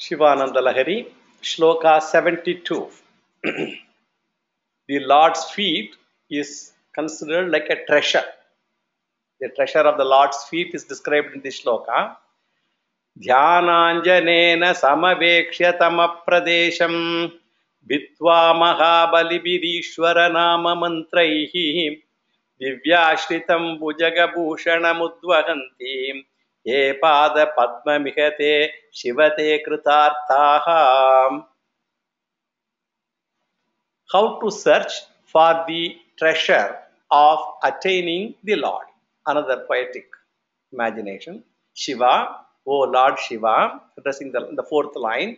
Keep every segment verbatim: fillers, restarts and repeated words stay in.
Shivananda Lahari, Shloka seventy-two. The Lord's feet is considered like a treasure. The treasure of the Lord's feet is described in this shloka. Dhyananjanena samavekshya tamapradesham Bitva mahabalibirishwara nama mantraihi Divyashritam bhujagabhushanamudvahanti Ye pada padma mihate shivate kritarthaha. How to search for the treasure of attaining the Lord. Another poetic imagination. Shiva, O Lord Shiva, addressing the, the fourth line.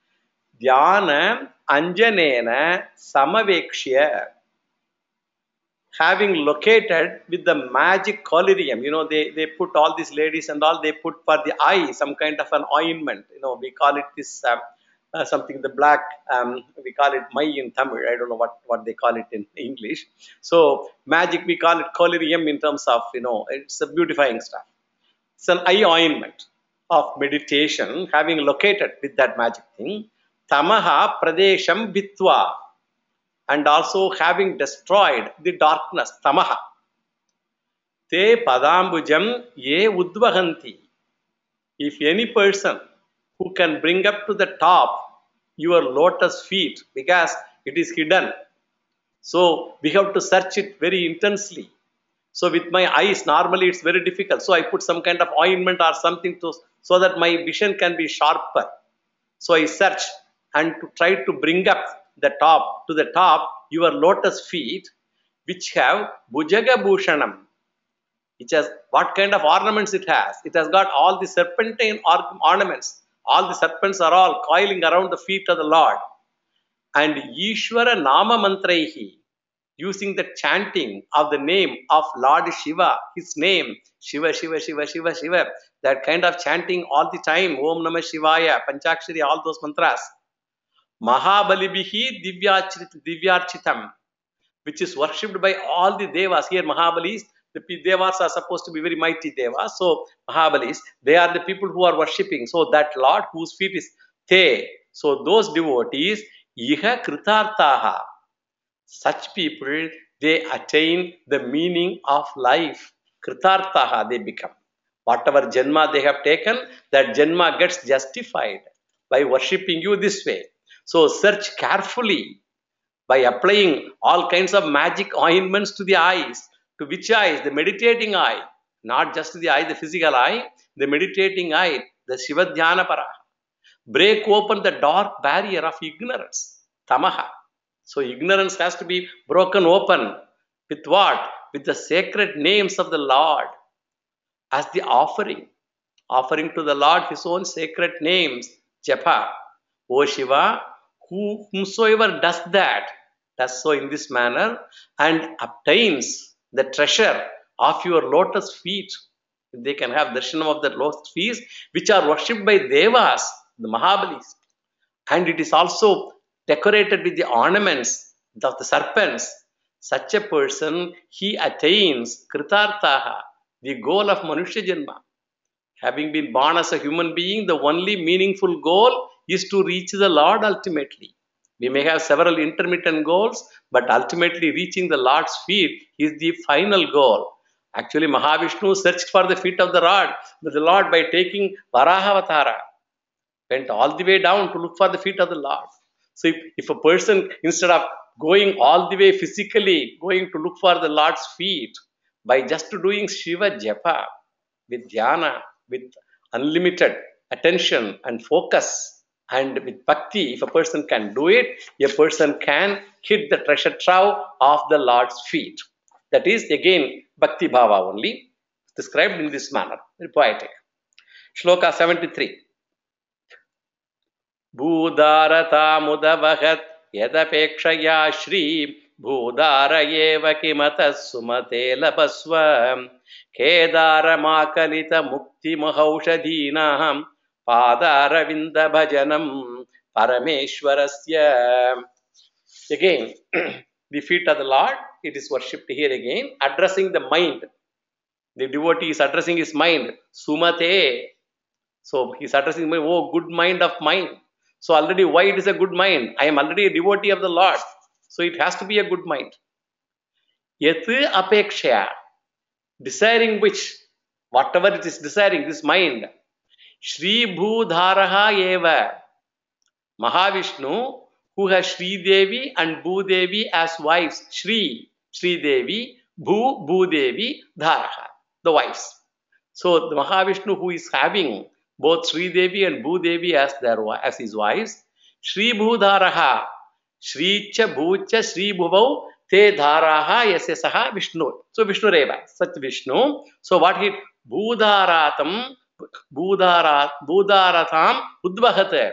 Dhyana Anjanena Samavekshya. Having located with the magic collyrium, you know, they, they put all these ladies and all, they put for the eye some kind of an ointment. You know, we call it this uh, uh, something, the black, um, we call it mai in Tamil. I don't know what, what they call it in English. So, magic, we call it collyrium in terms of, you know, it's a beautifying stuff. It's an eye ointment of meditation, having located with that magic thing. Tamaha pradesham bitva. And also having destroyed the darkness, tamaha. Te padambujam ye udvahanti. If any person who can bring up to the top your lotus feet, because it is hidden, so we have to search it very intensely. So with my eyes, normally it's very difficult. So I put some kind of ointment or something to, so that my vision can be sharper. So I search and to try to bring up the top, to the top, your lotus feet, which have Bhujaga Bhushanam. Which has, what kind of ornaments it has? It has got all the serpentine or ornaments. All the serpents are all coiling around the feet of the Lord. And Ishvara Nama Mantraihi, using the chanting of the name of Lord Shiva, his name, Shiva, Shiva, Shiva, Shiva, Shiva, that kind of chanting all the time, Om Namah Shivaya, Panchakshari, all those mantras. Mahabalibihi Divyarchitam, which is worshipped by all the devas. Here Mahabalis, the devas are supposed to be very mighty devas. So Mahabalis, they are the people who are worshipping. So that Lord whose feet is Te. So those devotees, Iha Kritarthaha. Such people, they attain the meaning of life. Kritarthaha, they become. Whatever janma they have taken, that janma gets justified by worshipping you this way. So search carefully by applying all kinds of magic ointments to the eyes. To which eyes? The meditating eye. Not just the eye, the physical eye, the meditating eye, the Shiva Dhyana Para. Break open the dark barrier of ignorance. Tamaha. So ignorance has to be broken open. With what? With the sacred names of the Lord. As the offering. Offering to the Lord his own sacred names. Japa. O Shiva, who, whomsoever does that, does so in this manner and obtains the treasure of your lotus feet. They can have darshanam of the lotus feet, which are worshipped by devas, the Mahabalis. And it is also decorated with the ornaments of the serpents. Such a person, he attains Kritarthaha, the goal of Manushya Janma. Having been born as a human being, the only meaningful goal is to reach the Lord ultimately. We may have several intermittent goals, but ultimately reaching the Lord's feet is the final goal. Actually, Mahavishnu searched for the feet of the Lord, but the Lord, by taking Varahavatara, went all the way down to look for the feet of the Lord. So if, if a person, instead of going all the way physically, going to look for the Lord's feet, by just doing Shiva Japa, with dhyana, with unlimited attention and focus, and with bhakti, if a person can do it, a person can hit the treasure trove of the Lord's feet. That is again bhakti bhava only, described in this manner, very poetic. Shloka seventy-three. Bhudarata mudavahat yadapekshaya shri Bhudara eva kimatas sumate lapasva Kedara makalita mukti mahaushadhinaham Padara vinda bhajanam parameshwarasya. Again, the feet of the Lord, it is worshipped here again, addressing the mind. The devotee is addressing his mind. Sumate. So he is addressing my, oh, good mind of mine. So already why it is a good mind? I am already a devotee of the Lord. So it has to be a good mind. Yat apekshaya, desiring which, whatever it is desiring, this mind. Shri Bhudharaha eva. Mahavishnu, who has Sri Devi and Bhudevi as wives. Shri, Sri Devi, Bhu, Bhudevi, Dharaha, the wives. So the Mahavishnu, who is having both Sri Devi and Bhudevi as their as his wives, Shri Bhudharaha, Shri Cha Bhucha Shri Bhuvau Te Dharaha Yasasaha Vishnu. So Vishnu Reva, such Vishnu. So what he Bhudharatam, Bhudharat, Bhudharatam Udvahate.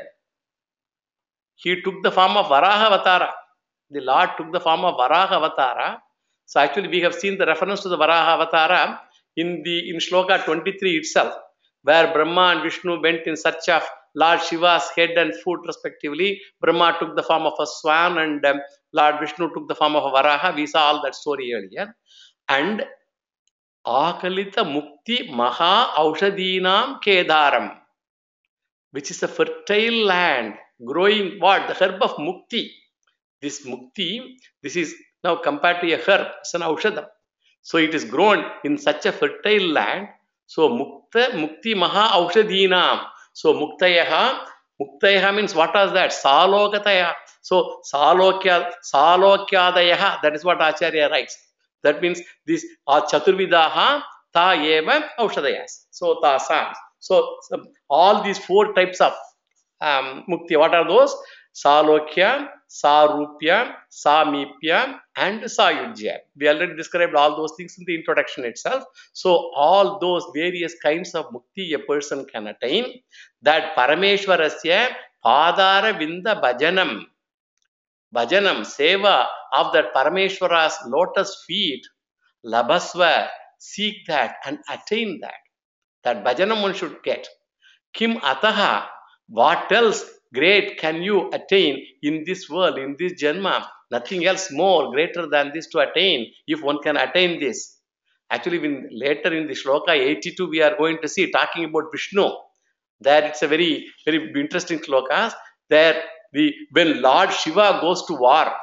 He took the form of Varaha Avatara. The Lord took the form of Varaha Avatara. So actually we have seen the reference to the Varaha Avatara in the in Shloka twenty-three itself, where Brahma and Vishnu went in search of Lord Shiva's head and foot respectively. Brahma took the form of a swan and um, Lord Vishnu took the form of a Varaha. We saw all that story earlier. And Akalita Mukti Maha Aushadinam Kedaram, which is a fertile land growing what? The herb of mukti. This mukti, this is now compared to a herb, it's an aushadam. So it is grown in such a fertile land. So mukta, mukti maha aushadhinam. So muktayaha, muktayaha means what was that? Salokataya. So salokya, salokyadayaha, that is what Acharya writes. That means this chaturvidaha ta eva aushadayas. So tasam. So, so all these four types of um, mukti, what are those? Salokya, Sarupya, Samipya, and Sayujya. We already described all those things in the introduction itself. So, all those various kinds of mukti a person can attain, that Parameshwarasya Padara Vinda Bhajanam, Bhajanam, Seva of that Parameshwara's lotus feet, Labhasva, seek that and attain that. That bhajanam one should get. Kim ataha, what else great can you attain in this world, in this janma? Nothing else more greater than this to attain, if one can attain this. Actually, when later in the Shloka eighty-two, we are going to see, talking about Vishnu. There it's a very, very interesting Shlokas. There, the, when Lord Shiva goes to war,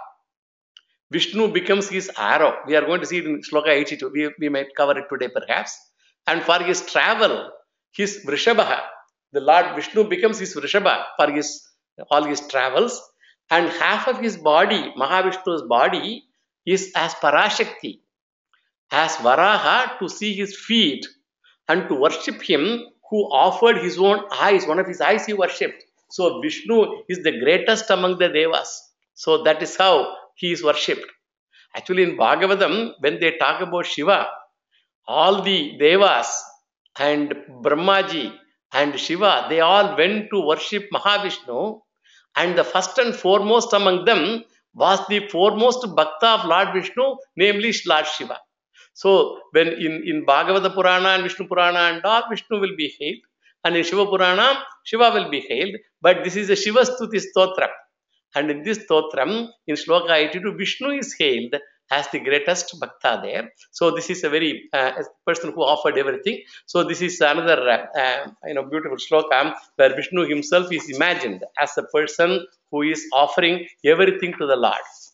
Vishnu becomes his arrow. We are going to see it in Shloka eighty-two. We, we might cover it today perhaps. And for his travel, his Vrishabha, the Lord Vishnu becomes his Vrishabha for his, all his travels. And half of his body, Mahavishnu's body, is as Parashakti, as Varaha, to see his feet and to worship him, who offered his own eyes. One of his eyes he worshipped. So Vishnu is the greatest among the Devas. So that is how he is worshipped. Actually in Bhagavatam, when they talk about Shiva, all the Devas and Brahmaji and Shiva, they all went to worship Mahavishnu, and the first and foremost among them was the foremost Bhakta of Lord Vishnu, namely Lord Shiva. So when in, in Bhagavata Purana and Vishnu Purana and all, Vishnu will be hailed, and in Shiva Purana, Shiva will be hailed, but this is a Shiva Stuti Stotram. And in this Stotram, in Shloka eighty-two, Vishnu is hailed as the greatest Bhakta there. So this is a very uh, person who offered everything. So this is another uh, uh, you know beautiful Shloka where Vishnu himself is imagined as a person who is offering everything to the Lord,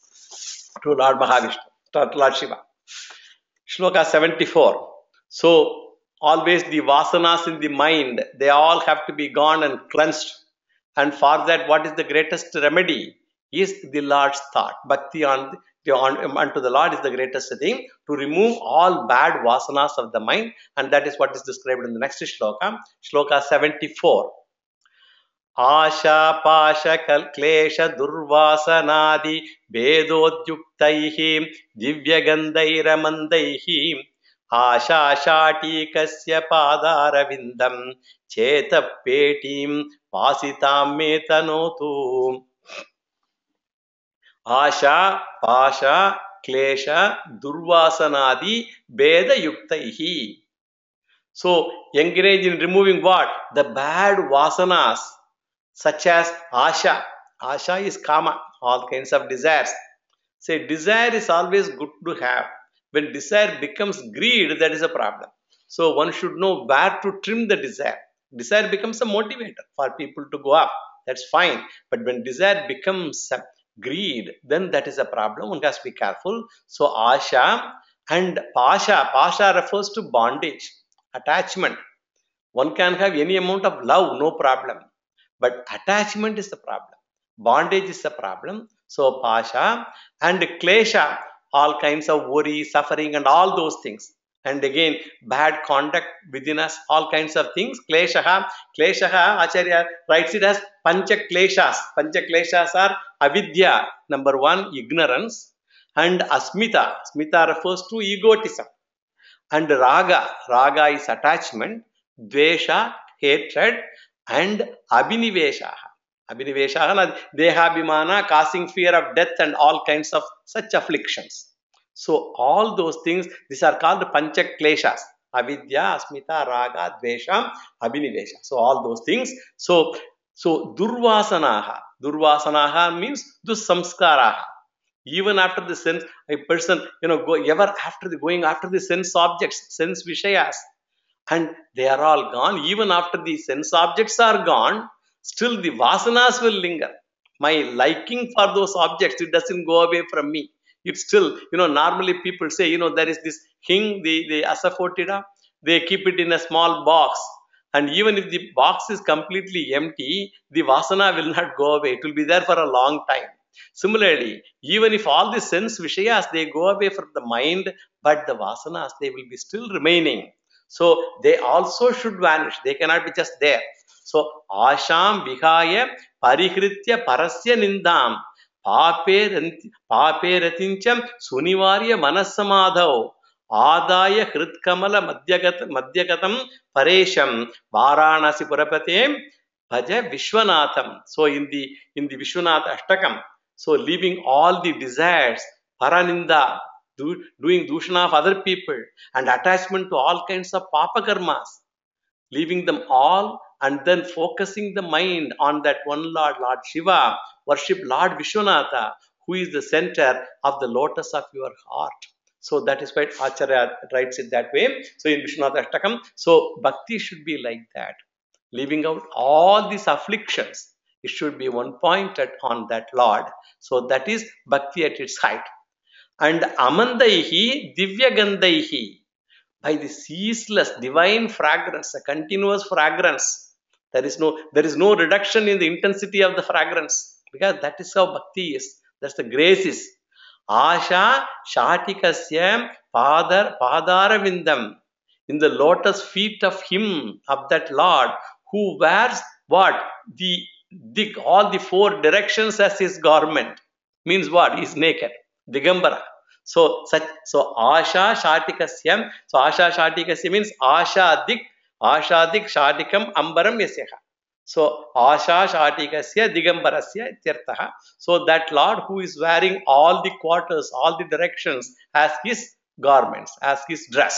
to Lord Mahavishnu, to Lord Shiva. Shloka seventy-four. So always the vasanas in the mind, they all have to be gone and cleansed. And for that, what is the greatest remedy? Is the Lord's thought. Bhakti on On, unto the Lord is the greatest thing, to remove all bad vasanas of the mind, and that is what is described in the next shloka, shloka seventy-four. Asha pasha klesha durvasanadi vedodyuktaihi divyagandairamandaihi asha shati kasya padaravindam cheta petim vasitam metanotu. Asha, Pasha, Klesha, Durvasanadi, Veda Yuktaihi. So, engage in removing what? The bad vasanas, such as Asha. Asha is Kama, all kinds of desires. Say, desire is always good to have. When desire becomes greed, that is a problem. So, one should know where to trim the desire. Desire becomes a motivator for people to go up. That's fine. But when desire becomes uh, greed, then that is a problem. One has to be careful. So asha and pasha. Pasha refers to bondage, attachment. One can have any amount of love, no problem. But attachment is the problem. Bondage is the problem. So pasha and klesha, all kinds of worry, suffering, and all those things. And again, bad conduct within us, all kinds of things. Kleshaha, kleshaha, Acharya writes it as pancha kleshas. Pancha kleshas are avidya, number one, ignorance, and asmita. Asmita refers to egotism. And raga, raga is attachment, dvesha, hatred, and abhinivesha. Abhinivesha, dehabhimana, causing fear of death and all kinds of such afflictions. So all those things, these are called pancha kleshas. Avidya, asmita, raga, dvesha, abhinivesha. So all those things. So, so durvasanaha. Durvasanaha means dusamskaraha. Even after the sense, a person, you know, go ever after the going after the sense objects, sense vishayas, and they are all gone. Even after the sense objects are gone, still the vasanas will linger. My liking for those objects, it doesn't go away from me. It's still, you know, normally people say, you know, there is this hing, the, the asafoetida, they keep it in a small box. And even if the box is completely empty, the vasana will not go away. It will be there for a long time. Similarly, even if all the sense vishayas, they go away from the mind, but the vasanas, they will be still remaining. So they also should vanish. They cannot be just there. So asham vihaya parihritya parasya nindam pape ratincham sunivarya manasamadhav adaya hritkamala madhyagatam paresham varanasi purapatem bhaja vishwanatham. So in the in the Vishwanatha Ashtakam, so leaving all the desires, paraninda, do, doing dushana of other people, and attachment to all kinds of papa karmas, leaving them all and then focusing the mind on that one Lord, Lord Shiva, worship Lord Vishwanatha, who is the center of the lotus of your heart. So that is why Acharya writes it that way. So in Vishwanatha Ashtakam, so bhakti should be like that, leaving out all these afflictions. It should be one pointed on that Lord. So that is bhakti at its height. And amandaihi divyagandaihi, by the ceaseless divine fragrance, a continuous fragrance. There is no there is no reduction in the intensity of the fragrance, because that is how bhakti is. That's the grace is. Asha shatikasya padar padaravindam, in the lotus feet of him, of that Lord, who wears what? The The, all the four directions as his garment. Means what? He is naked. Digambara. So, such, so Asha Shatikasya. So, Asha Shatikasya means Asha Dik, Asha Dik Shatikam Ambaram Yasyaha. So, Asha Shatikasya Digambarasya Tirtaha. So, that Lord who is wearing all the quarters, all the directions as his garments, as his dress.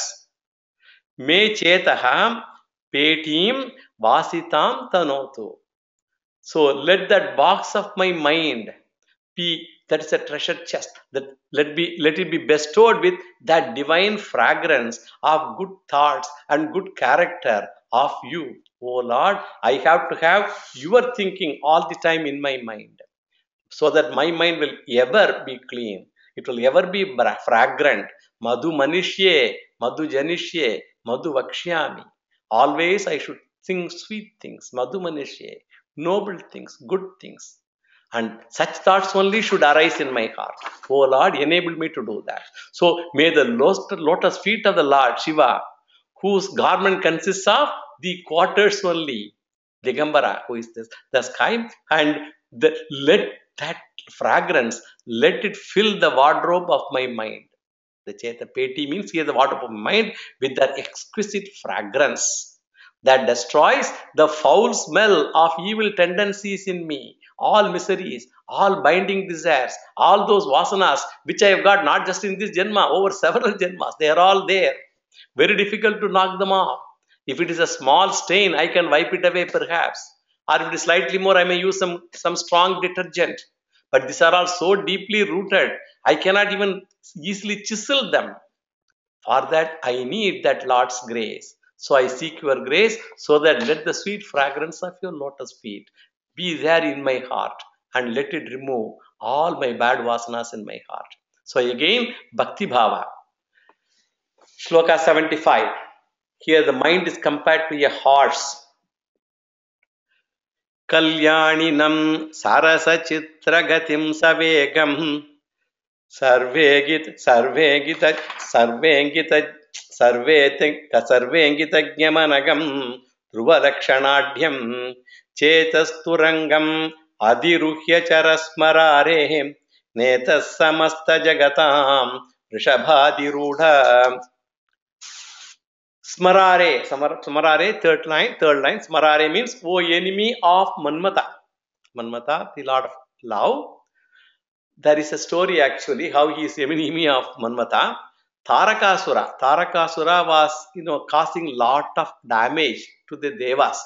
Me Chetaha Petim Vasitam Tanotu. So let that box of my mind be, that is a treasure chest, that let be let it be bestowed with that divine fragrance of good thoughts and good character of you. Oh Lord, I have to have your thinking all the time in my mind, so that my mind will ever be clean. It will ever be fragrant. Madhu manishye, madhu janishye, madhu vakshyami. Always I should think sweet things. Madhu manishye, noble things, good things. And such thoughts only should arise in my heart. Oh Lord, enable me to do that. So may the lotus feet of the Lord Shiva, whose garment consists of the quarters only, Digambara, who is this, the sky, and the, let that fragrance, let it fill the wardrobe of my mind. The Cheta Peti means here the wardrobe of my mind with that exquisite fragrance that destroys the foul smell of evil tendencies in me, all miseries, all binding desires, all those vasanas which I have got not just in this Janma, over several Janmas. They are all there. Very difficult to knock them off. If it is a small stain, I can wipe it away perhaps. Or if it is slightly more, I may use some, some strong detergent. But these are all so deeply rooted, I cannot even easily chisel them. For that, I need that Lord's grace. So I seek your grace, so that let the sweet fragrance of your lotus feet be there in my heart and let it remove all my bad vasanas in my heart. So again, Bhakti Bhava. Shloka seventy-five. Here the mind is compared to a horse. Kalyaninam Sarasachitragatim Savegam Sarvegit Sarvegita Sarvengita Sarveta Sarvengitagyamanagam Dhruvalakshanadyam Chetasturangam Adiruhya Charasmarare Netas Samasta Jagatam Rishabhadiruda. Smarare, Smarare, third line, third line. Smarare means, O enemy of Manmata. Manmata, the lord of love. There is a story actually how he is enemy of Manmata. Tarakasura. Tarakasura was, you know, causing lot of damage to the Devas.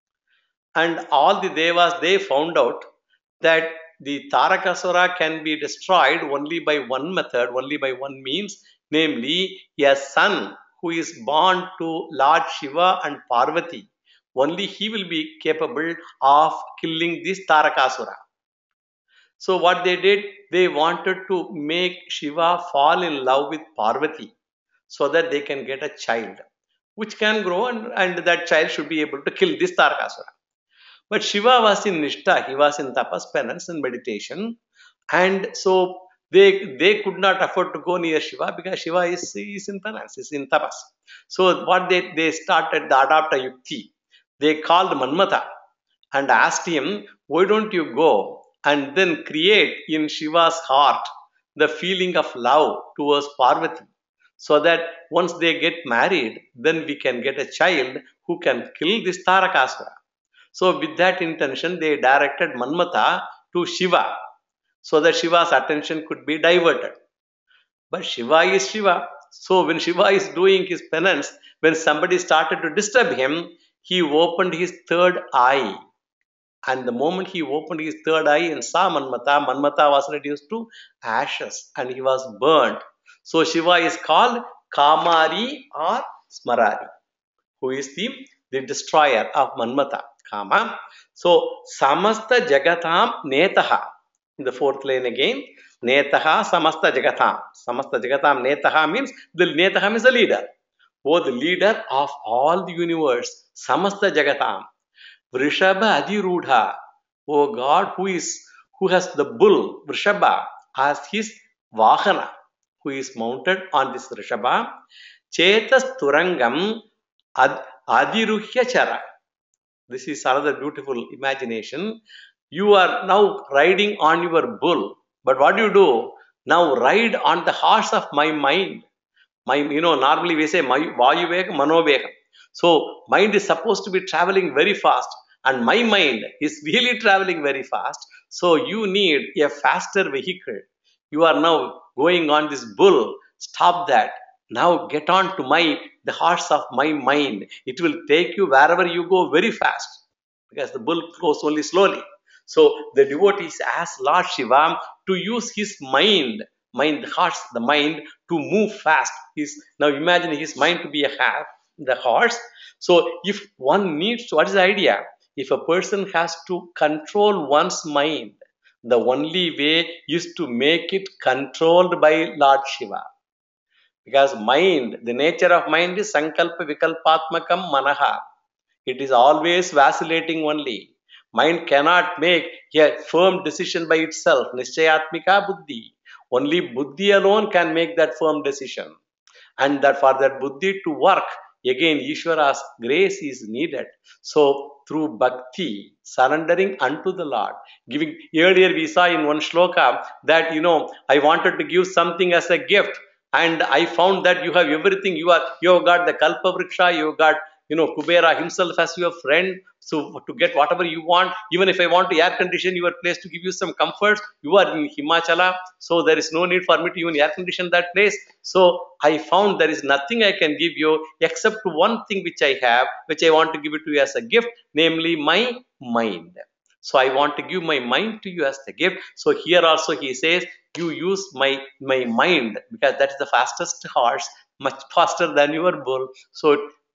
And all the Devas, they found out that the Tarakasura can be destroyed only by one method, only by one means, namely a son who is born to Lord Shiva and Parvati. Only he will be capable of killing this Tarakasura. So what they did, they wanted to make Shiva fall in love with Parvati so that they can get a child, which can grow and, and that child should be able to kill this Tarakasura. But Shiva was in Nishtha, he was in tapas, penance and meditation. And so they, they could not afford to go near Shiva because Shiva is, is in penance, is in tapas. So what they, they started, the adapta yukti, they called Manmata and asked him, why don't you go and then create in Shiva's heart the feeling of love towards Parvati, so that once they get married, then we can get a child who can kill this Tarakasura. So with that intention, they directed Manmata to Shiva, so that Shiva's attention could be diverted. But Shiva is Shiva. So when Shiva is doing his penance, when somebody started to disturb him, he opened his third eye. And the moment he opened his third eye and saw Manmata, Manmata was reduced to ashes and he was burnt. So Shiva is called Kamari or Smarari, who is the, the destroyer of Manmata, Kama. So Samasta Jagatam Netaha. In the fourth line again, Netaha Samasta Jagatam. Samasta Jagatam Netaha means the Netaha means the leader. Oh, the leader of all the universe, Samasta Jagatam. Vrishabha Adhirudha, O God, who is who has the bull, Vrishabha, as his Vahana, who is mounted on this Vrishabha, Chetas Turangam Ad, Adhiruhya Chara. This is another beautiful imagination. You are now riding on your bull, but what do you do? Now ride on the horse of my mind. My, you know, normally we say Vayuvega, Manovega. So mind is supposed to be traveling very fast. And my mind is really traveling very fast. So you need a faster vehicle. You are now going on this bull. Stop that. Now get on to my the horse of my mind. It will take you wherever you go very fast. Because the bull goes only slowly. So the devotees ask Lord Shiva to use his mind, mind, the horse, the mind to move fast. His, now imagine his mind to be a half, the horse. So if one needs to, what is the idea? If a person has to control one's mind, the only way is to make it controlled by Lord Shiva. Because mind, the nature of mind is sankalpa vikalpatmakam manaha. It is always vacillating only. Mind cannot make a firm decision by itself. Nishchayatmika buddhi. Only buddhi alone can make that firm decision. And that for that buddhi to work, again, Ishvara's grace is needed. So, through bhakti, surrendering unto the Lord, giving, earlier we saw in one shloka that, you know, I wanted to give something as a gift and I found that you have everything. You are, you have got the Kalpa Vriksha, you have got, you know, Kubera himself as your friend. So, to get whatever you want, even if I want to air condition your place to give you some comforts, you are in Himachala, so there is no need for me to even air condition that place. So, I found there is nothing I can give you except one thing which I have, which I want to give it to you as a gift, namely my mind. So, I want to give my mind to you as the gift. So, here also he says, you use my, my mind because that is the fastest horse, much faster than your bull. So,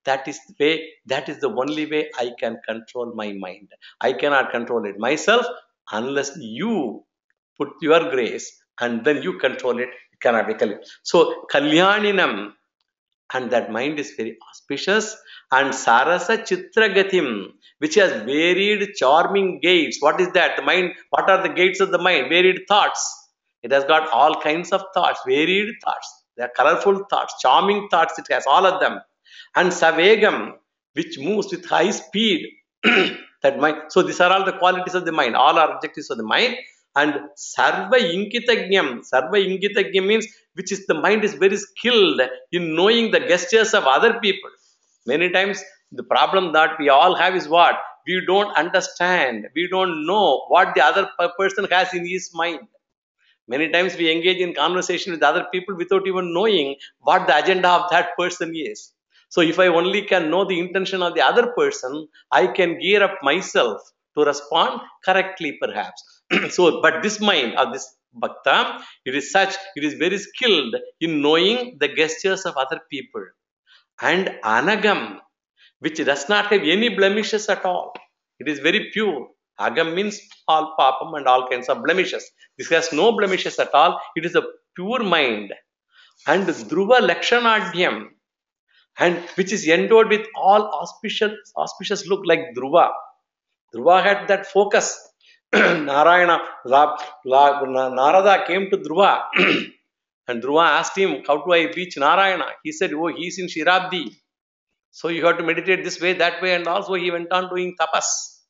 that is the way, that is the only way I can control my mind. I cannot control it myself unless you put your grace and then you control it. It cannot be Kalyan. So Kalyaninam, and that mind is very auspicious. And Sarasa Chitragatim, which has varied, charming gates. What is that? The mind, what are the gates of the mind? Varied thoughts. It has got all kinds of thoughts, varied thoughts. They are colorful thoughts, charming thoughts. It has all of them. And Savegam, which moves with high speed. That mind. So these are all the qualities of the mind. All are objectives of the mind. And Sarva Inkitagnyam. Sarva Inkitagnyam means which is the mind is very skilled in knowing the gestures of other people. Many times the problem that we all have is what? We don't understand. We don't know what the other person has in his mind. Many times we engage in conversation with other people without even knowing what the agenda of that person is. So if I only can know the intention of the other person, I can gear up myself to respond correctly perhaps. So, but this mind of this Bhakta, it is such, it is very skilled in knowing the gestures of other people. And Anagam, which does not have any blemishes at all. It is very pure. Agam means all papam and all kinds of blemishes. This has no blemishes at all. It is a pure mind. And Dhruva Lakshanadhyam, and which is endowed with all auspicious, auspicious look like Dhruva. Dhruva had that focus. Narayana, La, La, Narada came to Dhruva and Dhruva asked him, how do I reach Narayana? He said, oh, he is in Shirabdi. So you have to meditate this way, that way, and also he went on doing tapas.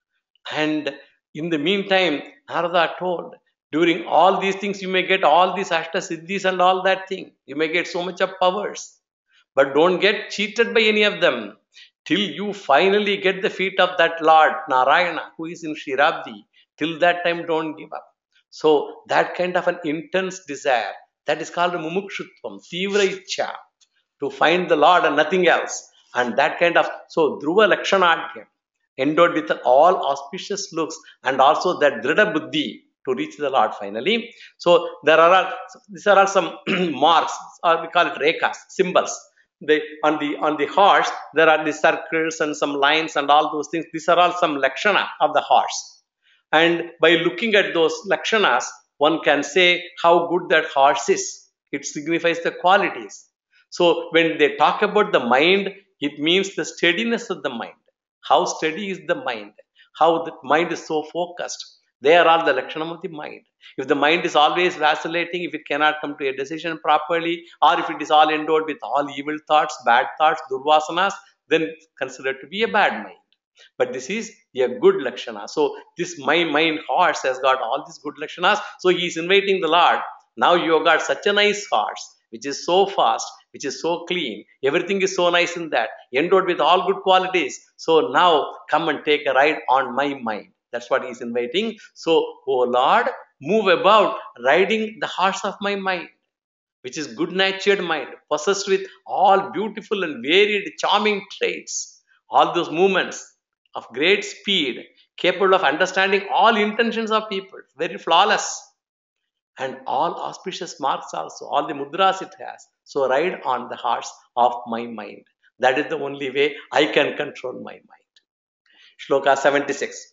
And in the meantime, Narada told, during all these things, you may get all these Ashta Siddhis and all that thing. You may get so much of powers. But don't get cheated by any of them till you finally get the feet of that Lord Narayana who is in Shirabdi. Till that time, don't give up. So that kind of an intense desire, that is called mumukshutvam, tivra ichcha, to find the Lord and nothing else. And that kind of, so Dhruva Lakshanadhyam, endowed with all auspicious looks and also that Drida Buddhi to reach the Lord finally. So there are, these are all some marks, or we call it rekas, symbols. They, on the on the horse, there are the circles and some lines and all those things. These are all some lakshana of the horse. And by looking at those lakshanas, one can say how good that horse is. It signifies the qualities. So when they talk about the mind, it means the steadiness of the mind. How steady is the mind? How the mind is so focused. They are all the lakshanam of the mind. If the mind is always vacillating, if it cannot come to a decision properly, or if it is all endowed with all evil thoughts, bad thoughts, durvasanas, then considered to be a bad mind. But this is a good lakshana. So this my mind horse has got all these good lakshanas. So he is inviting the Lord. Now you have got such a nice horse, which is so fast, which is so clean. Everything is so nice in that, endowed with all good qualities. So now come and take a ride on my mind. That's what he is inviting. So, oh Lord, move about riding the horse of my mind, which is good-natured mind, possessed with all beautiful and varied, charming traits. All those movements of great speed, capable of understanding all intentions of people, very flawless. And all auspicious marks also, all the mudras it has. So ride on the horse of my mind. That is the only way I can control my mind. Shloka seventy-six.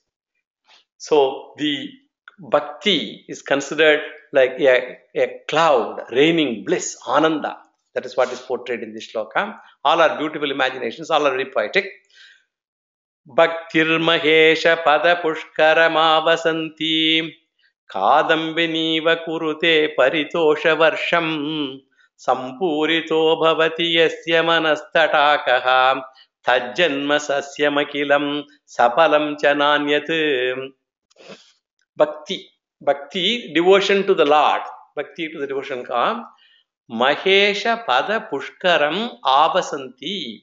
So the bhakti is considered like a, a cloud raining bliss, ananda. That is what is portrayed in this shloka. All are beautiful imaginations, all are very poetic. Bhaktir mahesha pada pushkara mavasanti kadambiniva kurute paritosha varsham sampurito bhavati yasya manasthatakaha tajjanma sasyamakilam sapalam chananyat. Bhakti, bhakti, devotion to the Lord, bhakti to the devotion ka mahesha pada pushkaram avasanti.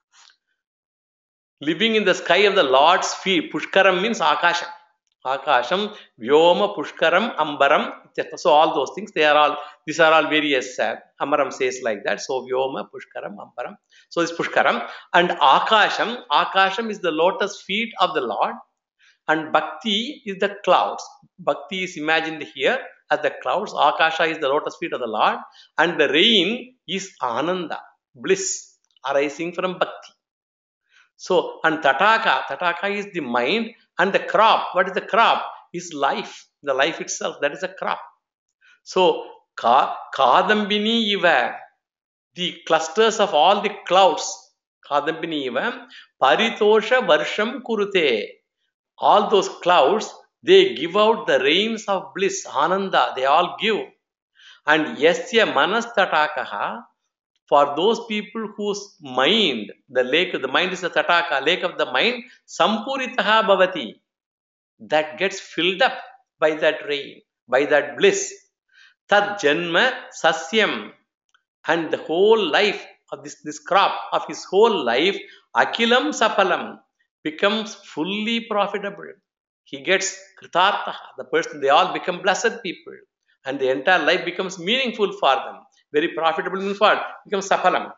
Living in the sky of the Lord's feet. Pushkaram means akasham. Akasham, vyoma, pushkaram, ambaram. So all those things, they are all, these are all various, uh, Amaram says like that. So vyoma, pushkaram, ambaram. So it's pushkaram. And akasham, akasham is the lotus feet of the Lord. And bhakti is the clouds. Bhakti is imagined here as the clouds. Akasha is the lotus feet of the Lord. And the rain is ananda, bliss. arising from bhakti. So, and tataka, tataka is the mind, and the crop. What is the crop? Is life, the life itself. That is a crop. So, ka, kadambini iva, the clusters of all the clouds, kadambini iva, paritosha varsham kurute. All those clouds, they give out the rains of bliss, ananda, they all give. And yasya manas tatakaha, for those people whose mind, the lake, the mind is a tataka, lake of the mind, sampuritaha bhavati, that gets filled up by that rain, by that bliss. Tad janma sasyam, and the whole life of this, this crop of his whole life, akilam sapalam, becomes fully profitable. He gets kritartha, the person, they all become blessed people, and the entire life becomes meaningful for them, very profitable in for becomes sapalam.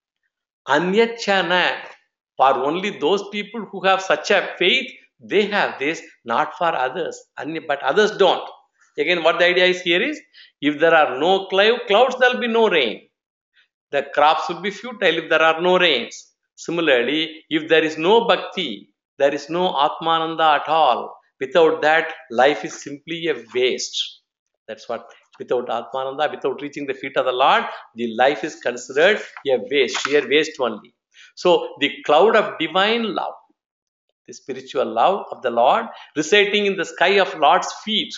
Anyachana, for only those people who have such a faith, they have this, not for others, but others don't. Again, what the idea is here is, if there are no clouds, there will be no rain. The crops will be futile if there are no rains. Similarly, if there is no bhakti, there is no atmananda at all. Without that, life is simply a waste. That's what, without atmananda, without reaching the feet of the Lord, the life is considered a waste, sheer waste only. So, the cloud of divine love, the spiritual love of the Lord, reciting in the sky of Lord's feet,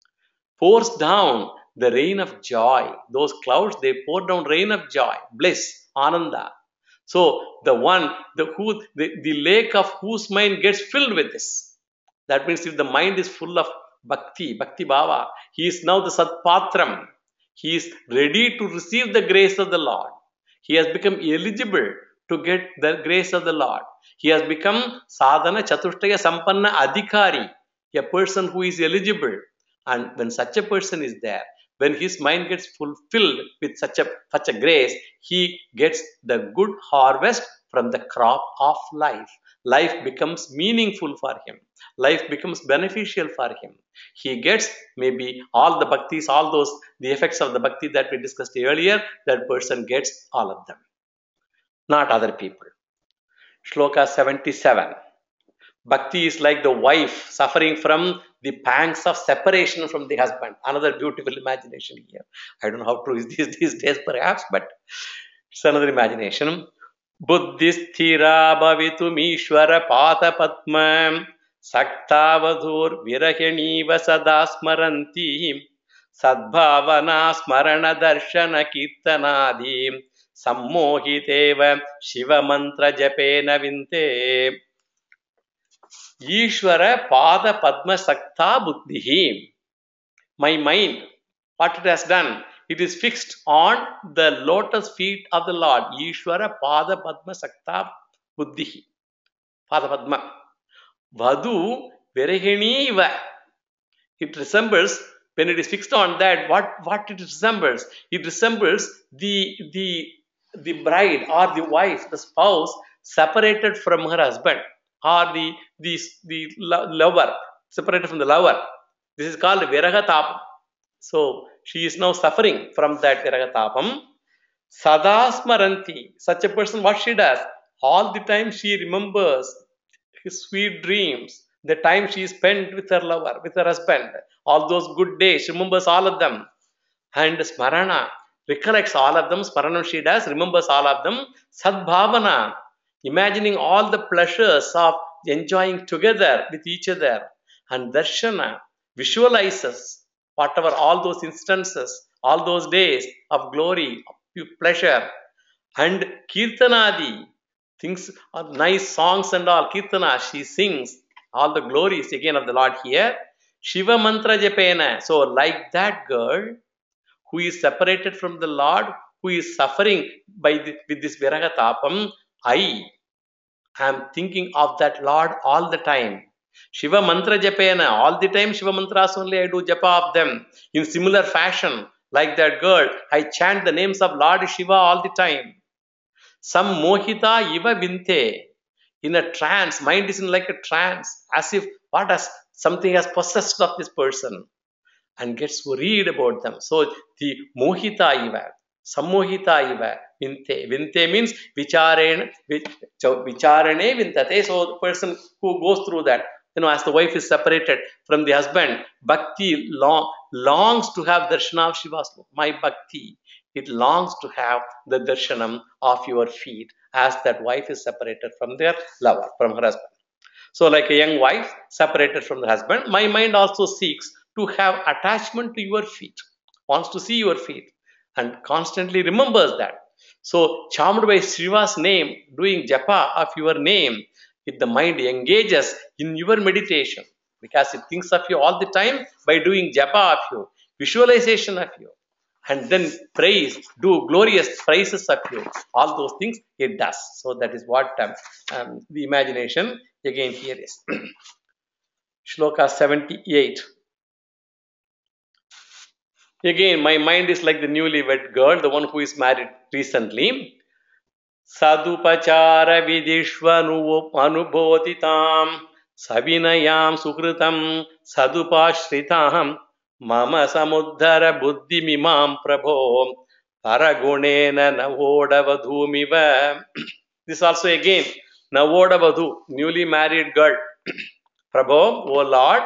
pours down the rain of joy. Those clouds, they pour down rain of joy, bliss, ananda. So the one, the who, the, the lake of whose mind gets filled with this. That means if the mind is full of bhakti, bhakti bhava, he is now the satpatram. He is ready to receive the grace of the Lord. He has become eligible to get the grace of the Lord. He has become sadhana chatushtaya sampanna adhikari, a person who is eligible. And when such a person is there, when his mind gets fulfilled with such a, such a grace, he gets the good harvest from the crop of life. Life becomes meaningful for him. Life becomes beneficial for him. He gets maybe all the bhaktis, all those, the effects of the bhakti that we discussed earlier, that person gets all of them, not other people. Shloka seventy-seven. Bhakti is like the wife suffering from the pangs of separation from the husband. Another beautiful imagination here. I don't know how true is this these days perhaps, but it's another imagination. Buddhisthira bhavitum ishvara pata padma saktavadur viraheniva sada smaranti sadbhavana smarana darshana kirtanadi sammohiteva shiva mantra japena vinte. Ishvara pada padma sakta buddhihi. My mind, what it has done, it is fixed on the lotus feet of the Lord. Ishvara pada padma sakta buddhihi. Pada padma. Vadu verehini iva. It resembles, when it is fixed on that, what, what it resembles? It resembles the, the, the bride or the wife, the spouse, separated from her husband, or the, the, the lover, separated from the lover. This is called Viragatapam. So, she is now suffering from that Viragatapam. Sadasmaranti. Such a person, what she does? All the time she remembers his sweet dreams, the time she spent with her lover, with her husband, all those good days, she remembers all of them. And Smarana, recollects all of them, Smaranam she does, remembers all of them. Sadbhavana, imagining all the pleasures of enjoying together with each other. And Darshana, visualizes whatever, all those instances, all those days of glory, of pleasure. And Kirtanadi, things, nice songs and all, Kirtana, she sings all the glories again of the Lord here. Shiva mantra japena. So like that girl who is separated from the Lord, who is suffering by the, with this Viragatapam, I am thinking of that Lord all the time. Shiva mantra japena, all the time Shiva mantras only I do japa of them. In similar fashion, like that girl, I chant the names of Lord Shiva all the time. Some mohita iva vinte, in a trance, mind is in like a trance, as if what has something has possessed of this person, and gets worried about them. So the mohita iva. Sammohita iva vinte. Vinte means vicharene, vicharane vintate. So the person who goes through that, you know, as the wife is separated from the husband, bhakti long, longs to have darshana of Shiva's Lord. My bhakti, it longs to have the darshanam of your feet as that wife is separated from their lover, from her husband. So, like a young wife separated from the husband, my mind also seeks to have attachment to your feet, wants to see your feet, and constantly remembers that. So, charmed by Shiva's name, doing japa of your name, if the mind engages in your meditation, because it thinks of you all the time by doing japa of you, visualization of you, and then praise, do glorious praises of you, all those things it does. So that is what um, um, the imagination again here is. Shloka seventy-eight. Again, my mind is like the newlywed girl, the one who is married recently. Sadupachara vidishvanu anubodhitam savinayam sukritam sadupashritam mama samuddhara buddhi mimam prabho paragunena navodavadhumiva. This also again, navodavadhu, newly married girl. Prabho, O Lord,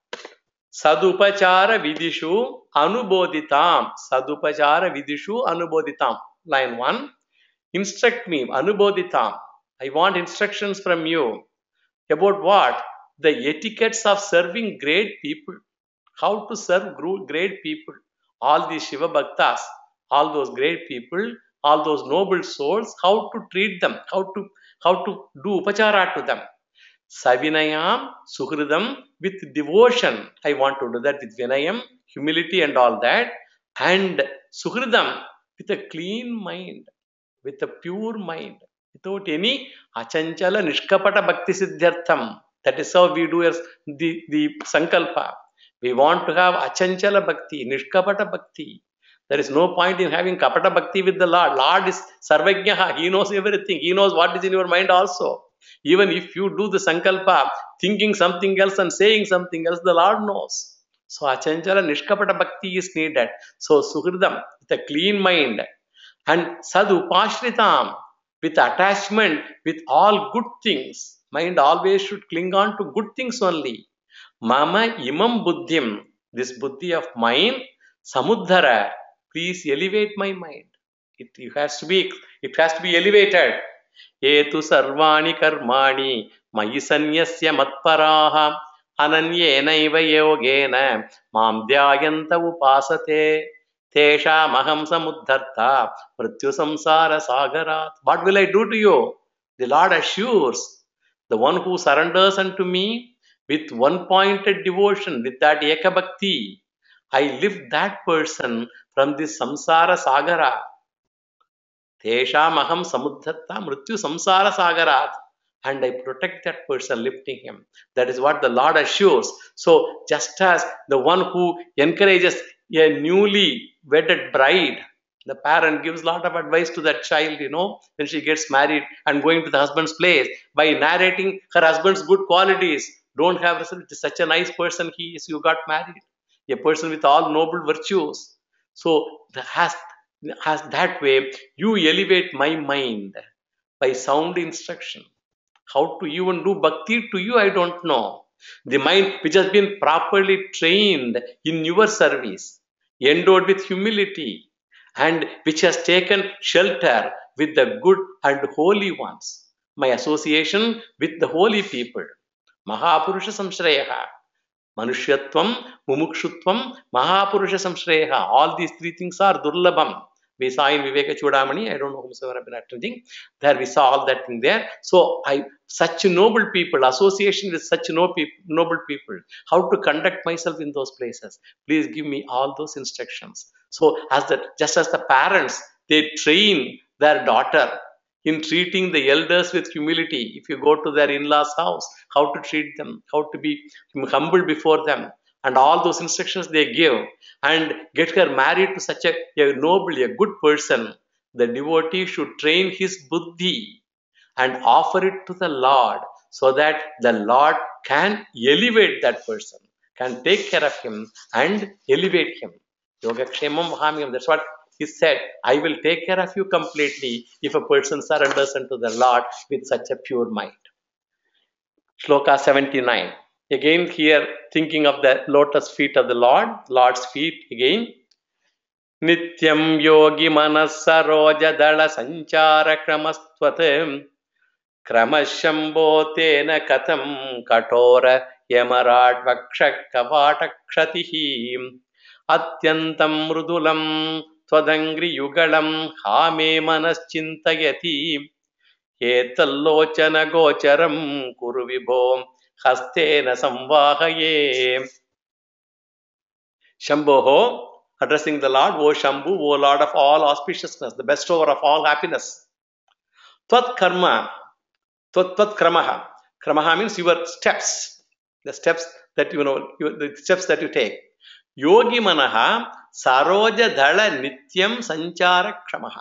sadupachara vidishu anubodhitam. Sadupachara vidishu anubodhitam. Line one. Instruct me, anubodhitam. I want instructions from you. About what? The etiquettes of serving great people. How to serve great people. All these Shiva Bhaktas, all those great people, all those noble souls, how to treat them, how to how to do upachara to them. Savinayam, Suhridam, with devotion. I want to do that with Vinayam, humility and all that. And Suhridam, with a clean mind, with a pure mind, without any Achanchala Nishkapata Bhakti Siddhyartham. That is how we do as the, the Sankalpa. We want to have Achanchala Bhakti, Nishkapata Bhakti. There is no point in having Kapata Bhakti with the Lord. Lord is Sarvajnaha. He knows everything. He knows what is in your mind also. Even if you do the Sankalpa, thinking something else and saying something else, the Lord knows. So Achanchala Nishkapata Bhakti is needed. So Suhridam, with a clean mind. And Sadupashritam, with attachment with all good things. Mind always should cling on to good things only. Mama imam buddhim, this buddhi of mine, samuddhara, please elevate my mind. It, it has to be, it has to be elevated. Etu sarvani karmani, mayi sanyasya matparaha, ananyenaiva yogena, mam dhyayanta upasate. Tesha maham samuddharta, mrityu samsara sagarat. What will I do to you? The Lord assures, the one who surrenders unto me with one-pointed devotion, with that eka bhakti, I lift that person from this samsara sagara. Tesha maham samuddharta, mrityu samsara sagarat. And I protect that person, lifting him. That is what the Lord assures. So, just as the one who encourages a newly wedded bride, the parent gives a lot of advice to that child, you know, when she gets married and going to the husband's place by narrating her husband's good qualities. Don't have such a nice person he is, you got married. A person with all noble virtues. So, has, has that way, you elevate my mind by sound instruction. How to even do bhakti to you, I don't know. The mind which has been properly trained in your service, endowed with humility, and which has taken shelter with the good and holy ones. My association with the holy people. Mahapurusha Samshrayaha. Manushyatvam, Mumukshutvam, Mahapurusha Samshrayaha. All these three things are Durlabham. We saw in Viveka Chudamani, I don't know whomsoever I've been attending, there we saw all that thing there. So, I such noble people, association with such no people, noble people, how to conduct myself in those places. Please give me all those instructions. So, as the, just as the parents, they train their daughter in treating the elders with humility. If you go to their in-laws' house, how to treat them, how to be humble before them. And all those instructions they give, and get her married to such a, a noble, a good person, the devotee should train his buddhi and offer it to the Lord so that the Lord can elevate that person, can take care of him and elevate him. Yogakshemam Mahamyam. That's what He said, I will take care of you completely if a person surrenders unto the Lord with such a pure mind. Shloka seventy-nine. Again, here thinking of the lotus feet of the Lord, Lord's feet again. Nityam yogi manasaroja dala sanchara kramastvate kramashambho tena katham katora yamarad vakshak kavata kshatihi atyantam mrudulam twadangri yugalam hame manaschintayati etallochana gocharam kuru vibho hastena samvahaye. Shambhoho, addressing the Lord, O Shambhu, O Lord of all auspiciousness, the bestower of all happiness. Tvat karma, tvat, tvat kramaha. Kramaha means your steps, the steps that you know, the steps that you take. Yogi manaha saroja dhala nityam sanchara kramaha.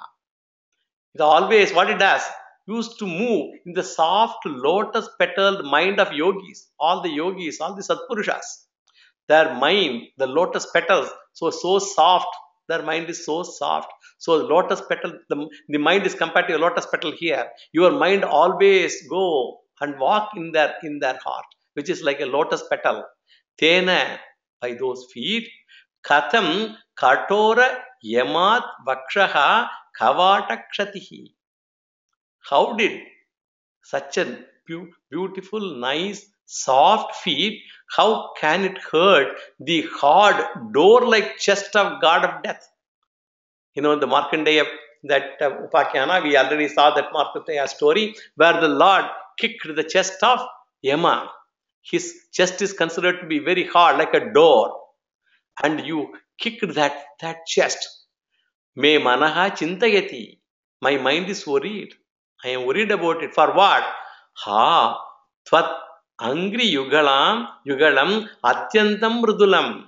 It always, what it does, used to move in the soft lotus petaled mind of yogis, all the yogis, all the Satpurushas. Their mind, the lotus petals, so so soft. Their mind is so soft. So the lotus petal, the, the mind is compared to a lotus petal here. Your mind always go and walk in their in their heart, which is like a lotus petal. Tena, by those feet, katham katora yamat vakshaha kavata kshatihi. How did such a beautiful, nice, soft feet, how can it hurt the hard door-like chest of God of death? You know, the Markandeya, that uh, Upakhyanā, we already saw that Markandeya story where the Lord kicked the chest of Yama. His chest is considered to be very hard, like a door. And you kicked that, that chest. Me manaha chintayati. My mind is worried. I am worried about it. For what? Ha, tvat angri yugalam, yugalam, atyantam mrudulam.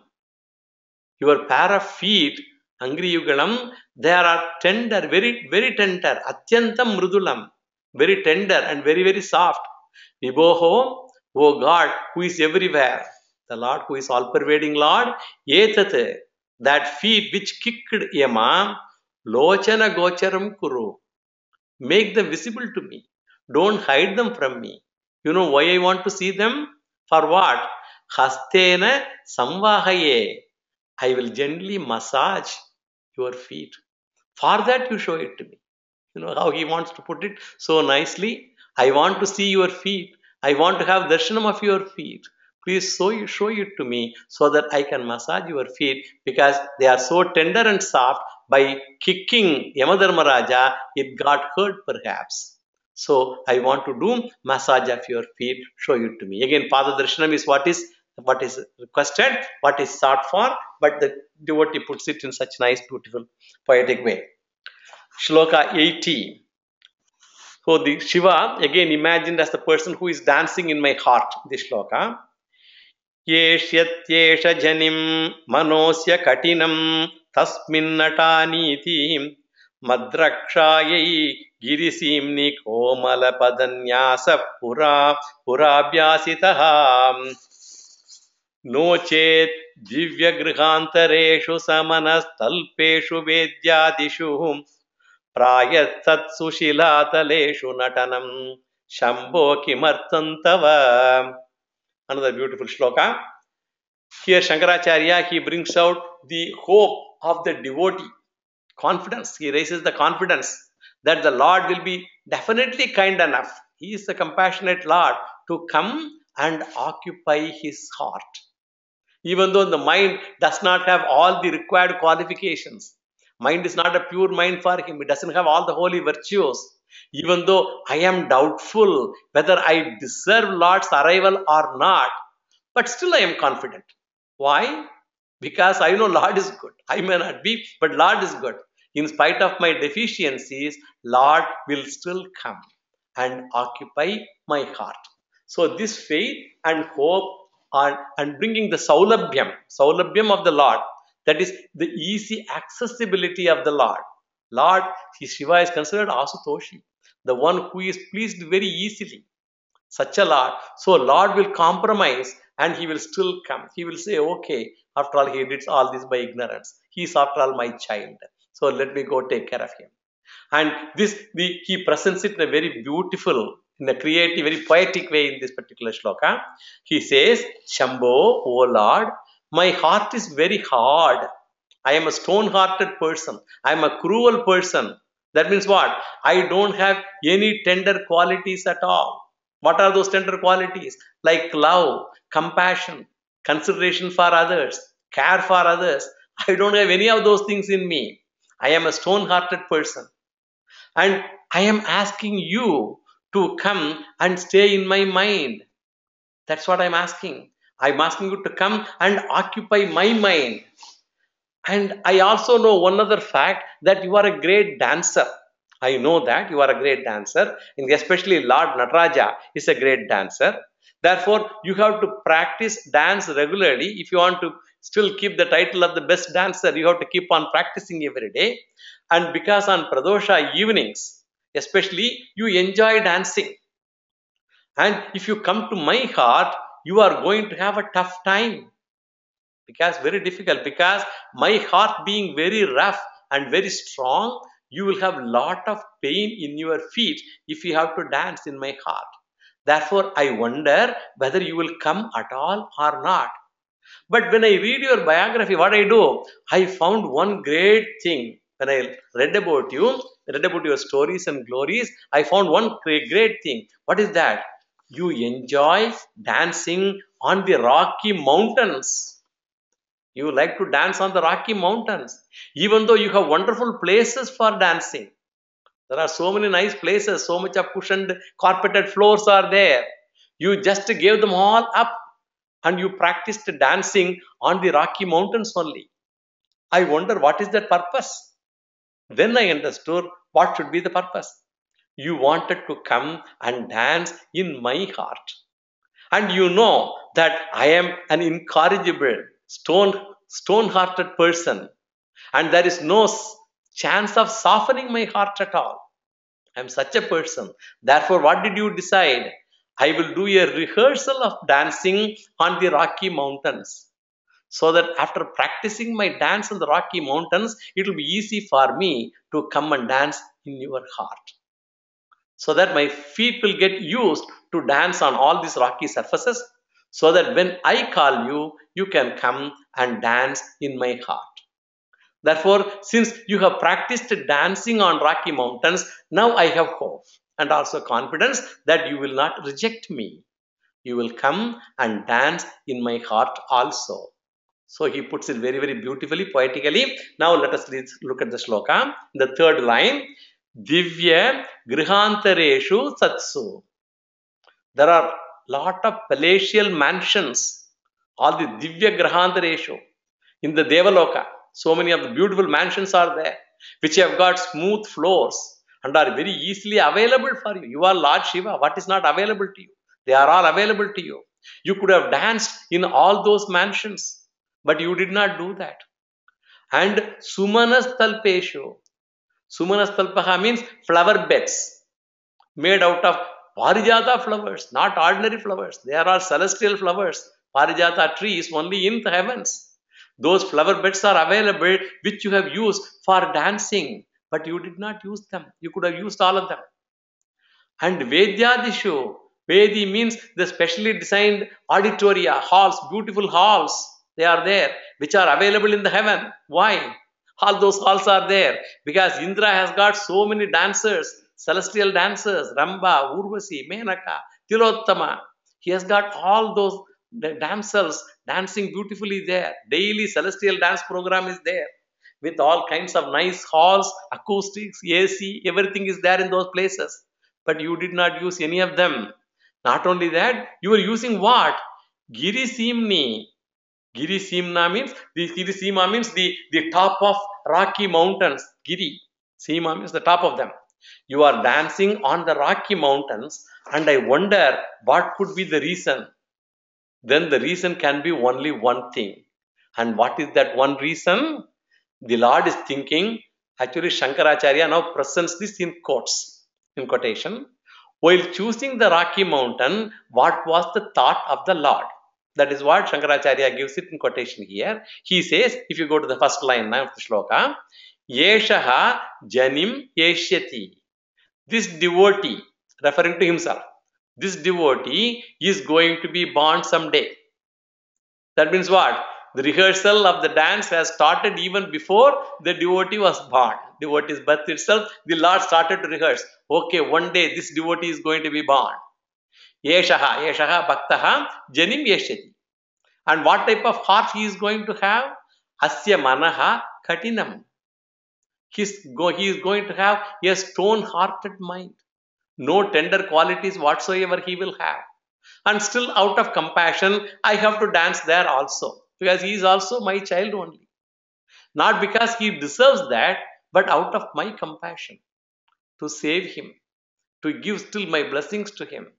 Your pair of feet, angri yugalam, they are tender, very, very tender. Atyantam mrudulam, very tender and very, very soft. Vibhoho, O God, who is everywhere. The Lord who is all-pervading Lord. Etat, that feet which kicked Yama, lochana gocharam kuru. Make them visible to me. Don't hide them from me. You know why I want to see them? For what? Hastena samvahaye. I will gently massage your feet. For that you show it to me. You know how he wants to put it so nicely. I want to see your feet. I want to have darshanam of your feet. Please show, you, show it to me so that I can massage your feet because they are so tender and soft. By kicking Yamadharmaraja, it got hurt perhaps. So I want to do massage of your feet, show it to me. Again, Pada Darshanam is what is what is requested, what is sought for, but the devotee puts it in such nice, beautiful, poetic way. Shloka eighty. So the Shiva, again imagined as the person who is dancing in my heart, this shloka. Yeshyat janim manosya katinam tasminnatanithi madrakshayai girisimni komalapadanyasa pura purabhyasitaha nochet divyagrhantareshu samanastalpeshu vedyadishu prayatsatsu shilataleshu natanam shambho kimartantava. Another beautiful shloka. Here Shankaracharya, he brings out the hope of the devotee. Confidence. He raises the confidence that the Lord will be definitely kind enough. He is the compassionate Lord to come and occupy his heart. Even though the mind does not have all the required qualifications. Mind is not a pure mind for him. It doesn't have all the holy virtues. Even though I am doubtful whether I deserve Lord's arrival or not, but still I am confident. Why? Because I know Lord is good. I may not be, but Lord is good. In spite of my deficiencies, Lord will still come and occupy my heart. So this faith and hope are, and bringing the saulabhyam, saulabhyam of the Lord, that is the easy accessibility of the Lord. Lord, Shiva is considered Asutoshi, the one who is pleased very easily. Such a Lord. So Lord will compromise and he will still come. He will say, okay, after all, he did all this by ignorance. He is after all my child. So let me go take care of him. And this, the, he presents it in a very beautiful, in a creative, very poetic way in this particular shloka. He says, Shambho, O Lord, my heart is very hard. I am a stone-hearted person. I am a cruel person. That means what? I don't have any tender qualities at all. What are those tender qualities? Like love, compassion, consideration for others, care for others. I don't have any of those things in me. I am a stone-hearted person. And I am asking you to come and stay in my mind. That's what I'm asking. I'm asking you to come and occupy my mind. And I also know one other fact, that you are a great dancer. I know that you are a great dancer, and especially Lord Nataraja is a great dancer. Therefore, you have to practice dance regularly. If you want to still keep the title of the best dancer, you have to keep on practicing every day. And because on Pradosha evenings, especially, you enjoy dancing. And if you come to my heart, you are going to have a tough time. Because very difficult, because my heart being very rough and very strong, you will have lot of pain in your feet if you have to dance in my heart. Therefore, I wonder whether you will come at all or not. But when I read your biography, what I do, I found one great thing. When I read about you, read about your stories and glories, I found one great, great thing. What is that? You enjoy dancing on the Rocky Mountains. You like to dance on the Rocky Mountains, even though you have wonderful places for dancing. There are so many nice places, so much of cushioned, carpeted floors are there. You just gave them all up and you practiced dancing on the Rocky Mountains only. I wonder what is that purpose? Then I understood what should be the purpose. You wanted to come and dance in my heart. And you know that I am an incorrigible, stone, stone-hearted person. And there is no chance of softening my heart at all. I am such a person. Therefore, what did you decide? I will do a rehearsal of dancing on the Rocky Mountains. So that after practicing my dance on the Rocky Mountains, it will be easy for me to come and dance in your heart. So that my feet will get used to dance on all these rocky surfaces, so that when I call you, you can come and dance in my heart. Therefore, since you have practiced dancing on Rocky Mountains, now I have hope and also confidence that you will not reject me. You will come and dance in my heart also. So he puts it very, very beautifully, poetically. Now let us look at the shloka. The third line, Divya Grihantareshu Satsu. There are lot of palatial mansions, all the Divya Grihantareshu in the Devaloka. So many of the beautiful mansions are there, which have got smooth floors and are very easily available for you. You are Lord Shiva. What is not available to you? They are all available to you. You could have danced in all those mansions, but you did not do that. And Sumanastalpeshu. Sumanastalpaha means flower beds made out of Parijata flowers, not ordinary flowers. They are all celestial flowers. Parijata trees only in the heavens. Those flower beds are available which you have used for dancing, but you did not use them. You could have used all of them. And Vedyadishu. Vedi means the specially designed auditoria, halls, beautiful halls. They are there, which are available in the heaven. Why? All those halls are there because Indra has got so many dancers, celestial dancers, Ramba, Urvasi, Menaka, Tilottama. He has got all those damsels dancing beautifully there. Daily celestial dance program is there with all kinds of nice halls, acoustics, A C, everything is there in those places. But you did not use any of them. Not only that, you were using what? Giri Simni. Giri Simna means, the Giri Sima means the, the top of Rocky Mountains. Giri Sima means the top of them. You are dancing on the Rocky Mountains, and I wonder what could be the reason. Then the reason can be only one thing. And what is that one reason? The Lord is thinking, actually Shankaracharya now presents this in quotes, in quotation. While choosing the Rocky Mountain, what was the thought of the Lord? That is what Shankaracharya gives it in quotation here. He says, if you go to the first line now of the shloka, Yeshaha Janim Yeshyati. This devotee, referring to himself, this devotee is going to be born someday. That means what? The rehearsal of the dance has started even before the devotee was born. Devotee's birth itself, the Lord started to rehearse. Okay, one day this devotee is going to be born. Yeshaha, Yeshaha Bhaktaha Janim Yeshyati. And what type of heart he is going to have? Asya Manaha Katinam. He's go, he is going to have a stone-hearted mind. No tender qualities whatsoever he will have. And still out of compassion, I have to dance there also. Because he is also my child only. Not because he deserves that, but out of my compassion. To save him. To give still my blessings to him.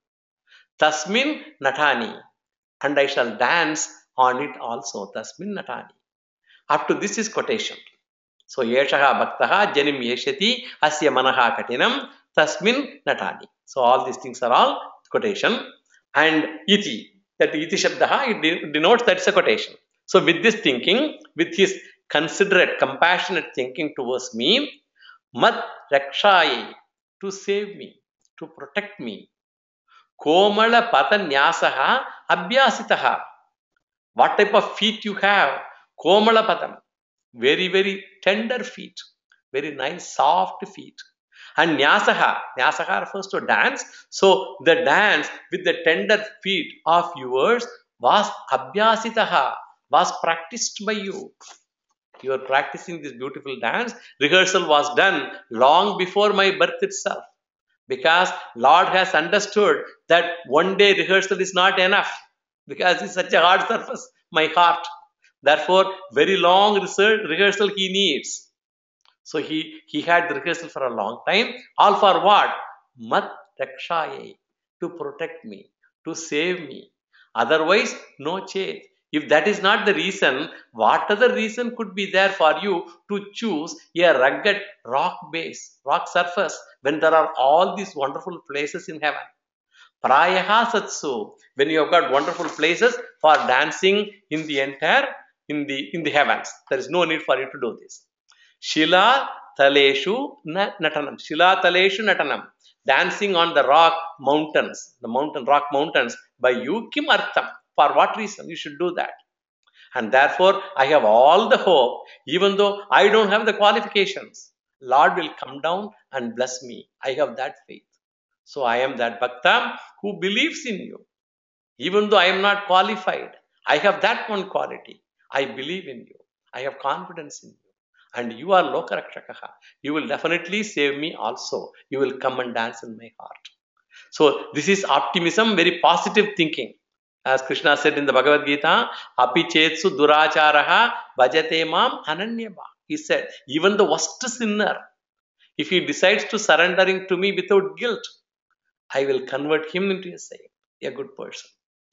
Tasmin Natani. And I shall dance on it also. Tasmin Natani. Up to this is quotation. So, Yeshaha Bhaktaha Janim Yeshyati Asya Manaha Katinam Tasmin Natani. So, all these things are all quotation. And iti, that iti shabdaha, it denotes that it's a quotation. So, with this thinking, with his considerate, compassionate thinking towards me, mat rakshaye, to save me, to protect me. Komala patanyasaha abhyasitaha. What type of feet you have? Komala patam. Very, very tender feet. Very nice, soft feet. And nyasaha. Nyasaha refers to dance. So, the dance with the tender feet of yours was abhyasitaha, was practiced by you. You are practicing this beautiful dance. Rehearsal was done long before my birth itself. Because Lord has understood that one day rehearsal is not enough. Because it's such a hard surface, my heart. Therefore, very long rehearsal he needs. So he, he had the rehearsal for a long time. All for what? Mat rakshaye, to protect me, to save me. Otherwise, no change. If that is not the reason, what other reason could be there for you to choose a rugged rock base, rock surface, when there are all these wonderful places in heaven? Prayaha satsu, when you have got wonderful places for dancing in the entire, in the, in the heavens. There is no need for you to do this. Shila taleshu natanam. Shila taleshu natanam. Dancing on the rock mountains, the mountain, rock mountains, by you kim artham. For what reason you should do that? And therefore, I have all the hope, even though I don't have the qualifications. Lord will come down and bless me. I have that faith. So I am that Bhakta who believes in you. Even though I am not qualified, I have that one quality. I believe in you. I have confidence in you. And you are Lokarakshakaha. You will definitely save me also. You will come and dance in my heart. So this is optimism, very positive thinking. As Krishna said in the Bhagavad Gita, Api chetsu duracharaha bhajate mam ananyaba. He said, even the worst sinner, if he decides to surrendering to me without guilt, I will convert him into a saint, a good person.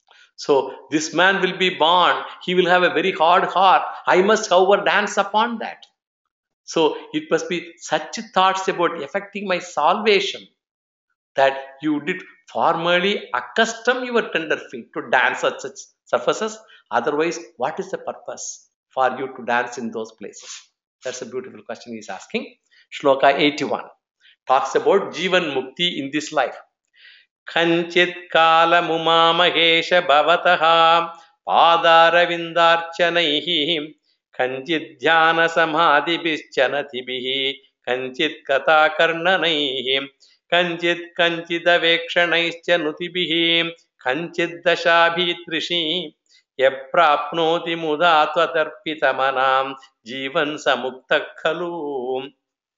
So this man will be born. He will have a very hard heart. I must, however, dance upon that. So it must be such thoughts about affecting my salvation that you did formally accustom your tender feet to dance at such surfaces. Otherwise, what is the purpose for you to dance in those places? That's a beautiful question he is asking. Shloka eighty-one talks about Jivan Mukti in this life. Kanchit kala muma mahesha bhavataha padara vindarchanaihi kanchit dhyana samadhi bischanatibihi kanchit kata karnanaihi kanchit kanchita vekshanaischya nutibihi kanchit dashabhitrishi yaprapnoti muda tvatarpitamanam jivan samukta khalu.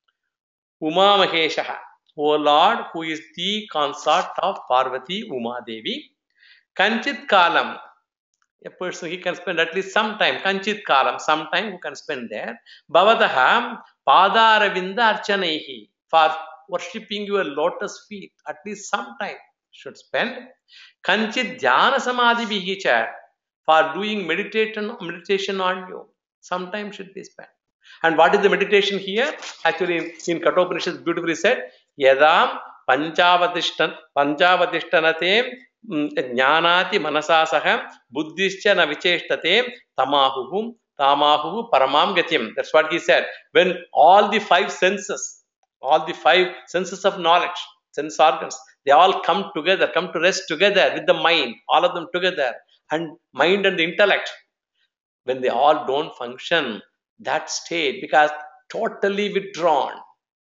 Uma Maheshaha, O Lord, who is the consort of Parvati Uma Devi. Kanchit Kalam, a person, he can spend at least some time. Kanchit Kalam, some time who can spend there. Bhavataha Padaravinda Archanaihi, for worshipping your lotus feet, at least some time should spend. Kanchit Dhyana Samadhi Bihicha, for doing meditation, meditation on you, some time should be spent. And what is the meditation here? Actually, in, in Kathopanishad beautifully said, Yadam Panchavadishtan Panchavadishtanate Jnanati Manasasaha Buddhischa Navicheshtate Tamahuhum tamahu paramam gatim. That's what he said. When all the five senses, all the five senses of knowledge, sense organs, they all come together, come to rest together with the mind, all of them together, and mind and the intellect, when they all don't function, that state, because totally withdrawn,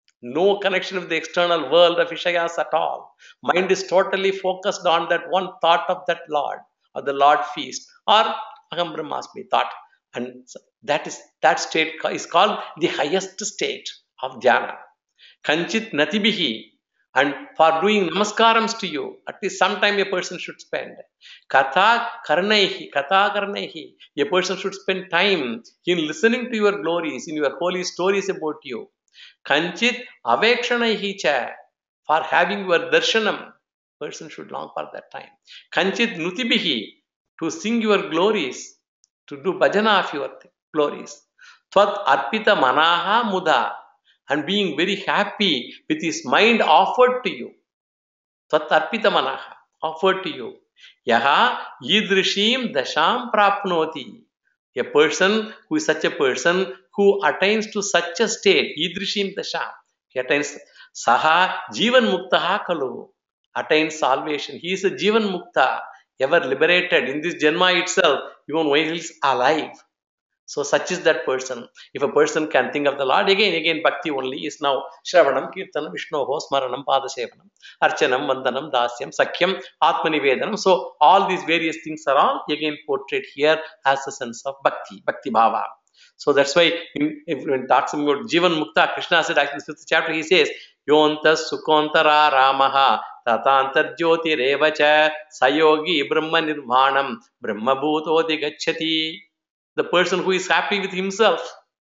no connection with the external world of Ishayas at all. Mind is totally focused on that one thought of that Lord, or the Lord feast, or Aham Brahmasmi thought. And that is that state is called the highest state of dhyana. Kanchit natibihi. And for doing namaskarams to you, at least some time a person should spend. Katha karnaihi, katha karnaihi. A person should spend time in listening to your glories, in your holy stories about you. Kanchit avekshanaihi cha. For having your darshanam, person should long for that time. Kanchit nutibihi. To sing your glories, to do bhajana of your glories. Tvat arpita manaha muda. And being very happy with his mind offered to you. Tvat arpita manaha, offered to you. Yaha yidrishim dasham prapnoti. A person who is such a person who attains to such a state, yidrishim dasham, he attains saha jivan muktaha kalu, attains salvation. He is a jivan mukta, ever liberated in this janma itself, even while he is alive. So such is that person. If a person can think of the Lord, again, again, bhakti only is now Shravanam, Kirtanam, Vishnoho, Smaranam, Padasevanam, Archanam, Vandanam, Dasyam, Sakyam, Atmanivedanam. So all these various things are all again portrayed here as a sense of bhakti, bhakti bhava. So that's why in, if, when it talks about Jivan Mukta, Krishna said actually in the fifth chapter, he says, Yontas Sukontara Ramaha Tatantar Jyoti Revacha Sayogi Brahma Nirvanam Brahma Bhutoti Gacchati. The person who is happy with himself,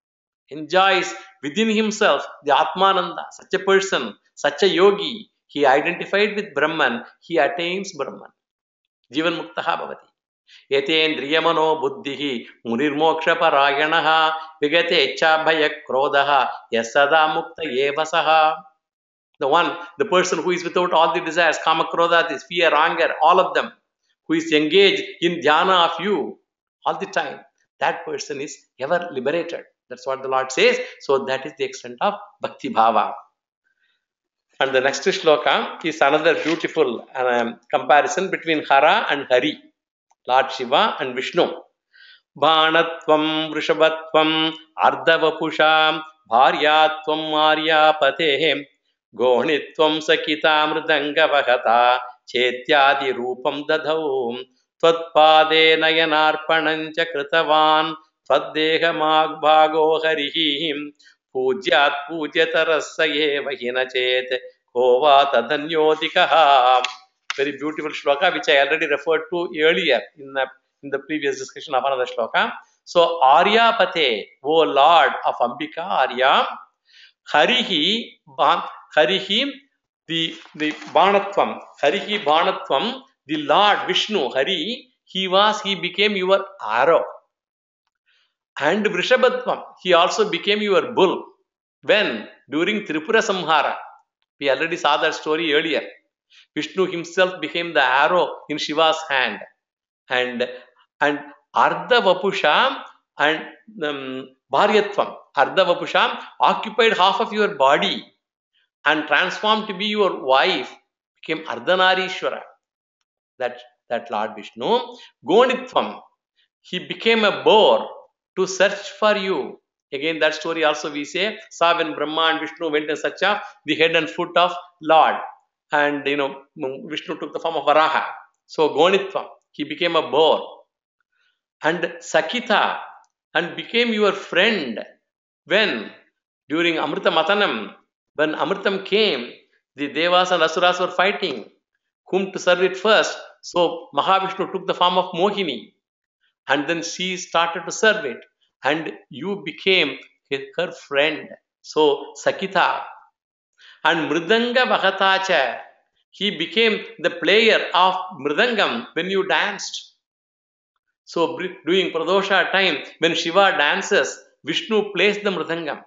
enjoys within himself the Atmananda, such a person, such a yogi, he identified with Brahman, he attains Brahman. Jivan Muktaha Bhavati. Yatendriyamano buddhihi munirmoksha parayanaha vigate echabhaya krodhaha yasada mukta yevasaha. The one, the person who is without all the desires, kama krodha, this fear, anger, all of them, who is engaged in dhyana of you all the time, that person is ever liberated. That's what the Lord says. So that is the extent of Bhakti Bhava. And the next shloka is another beautiful um, comparison between Hara and Hari, Lord Shiva and Vishnu. Bhanatvam Vrishabhatvam Ardhavapusha Bharyatvam Aryapate Gonitvam Sakita Mridanga Vahata Chetyadi Rupam Dadhaum Tvatpade Nayanarpanancha Kritavan Tvadeha Magbhago Harihim Pudyat Pujyatarassaye Vahinachet Kova Tadanyodikaha. Very beautiful shloka which I already referred to earlier in the, in the previous discussion of another shloka. So Aryapate, O Lord of Ambika, Arya, Harihi, Harihi, the, the Bhanatvam, Harihi Bhanatvam, the Lord Vishnu, Hari, he was, he became your arrow. And Vrishabhatvam, he also became your bull. When? During Tripura Samhara. We already saw that story earlier. Vishnu himself became the arrow in Shiva's hand. And, and Ardha Vapusha and um, Bharyatvam, Ardha Vapusha occupied half of your body and transformed to be your wife, became Ardhanarishwara. That, that Lord Vishnu. Gonitvam, he became a boar to search for you. Again, that story also we say, saw when Brahma and Vishnu went in search of the head and foot of Lord. And, you know, Vishnu took the form of Varaha. So, Gonitvam, he became a boar. And Sakita, and became your friend. When? During Amrita Matanam, when Amritam came, the Devas and Asuras were fighting. Whom to serve it first? So, Mahavishnu took the form of Mohini. And then she started to serve it. And you became her friend. So, Sakita. And Mridanga Bhagatacha, he became the player of Mridangam when you danced. So, during Pradosha time, when Shiva dances, Vishnu plays the Mridangam.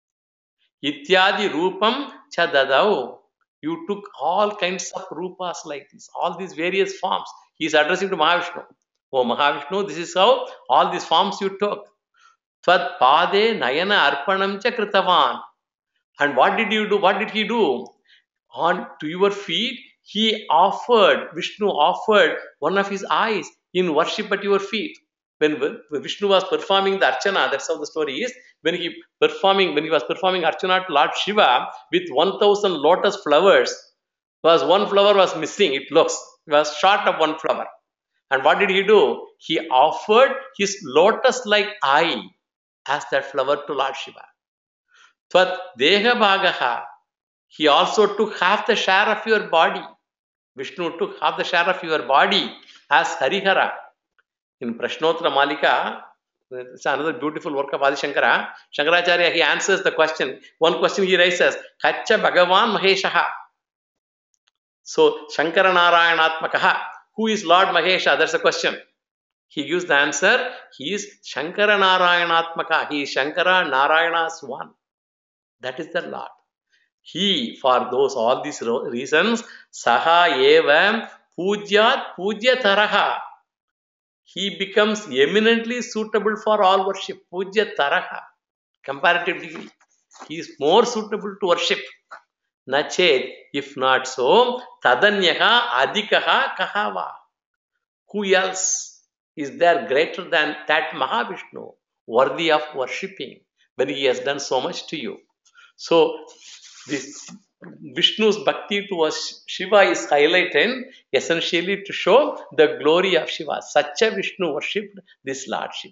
Ityadi Rupam Chadadau. You took all kinds of rupas like this, all these various forms. He is addressing to Mahavishnu. Oh Mahavishnu, this is how all these forms you took. Tvad pade nayana arpanam cha kritavan. And what did you do? What did he do? On to your feet, he offered, Vishnu offered one of his eyes in worship at your feet. When Vishnu was performing the Archana, that's how the story is. When he performing, when he was performing Archana to Lord Shiva with one thousand lotus flowers, was one flower was missing. It looks he was short of one flower. And what did he do? He offered his lotus-like eye as that flower to Lord Shiva. Tvat deha bhagaha. He also took half the share of your body. Vishnu took half the share of your body as Harihara. In Prashnottara Malika, it's another beautiful work of Adi Shankara. Shankaracharya, he answers the question. One question he raises, Kacha Bhagavan Maheshaha. So, Shankara Narayanatmakaha. Who is Lord Mahesha? That's the question. He gives the answer. He is Shankara Narayanatmaka. He is Shankara Narayana's one. That is the Lord. He, for those, all these reasons, Saha Evam Pujyat Pujyataraha. He becomes eminently suitable for all worship. Pujyataraha. Comparative degree. He is more suitable to worship. Nached, if not so, Tadanyaha Adikaha Kahava. Who else is there greater than that Mahavishnu, worthy of worshipping, when he has done so much to you? So, this Vishnu's bhakti towards Shiva is highlighted essentially to show the glory of Shiva. Such a Vishnu worshipped this Lord Shiva.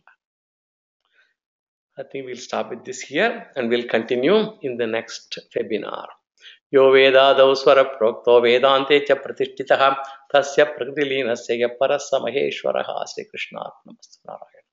I think we'll stop with this here and we'll continue in the next webinar. Yo vedadau swara prokto vedante cha pratishthitah tasya prakrilinasya parasa maheshwaraha Sri Krishna Namaste Narayana.